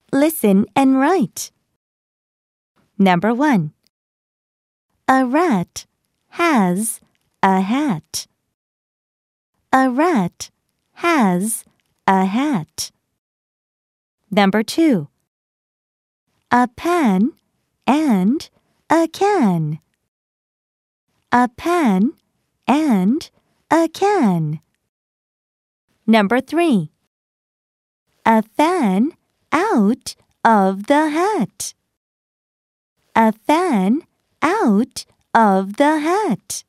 Listen and write. Number 1. A rat has a hat. A rat has a hat. Number 2. A pan and a can. A pan and a can. Number 3. A fan out of the hat. A fan out of the hat.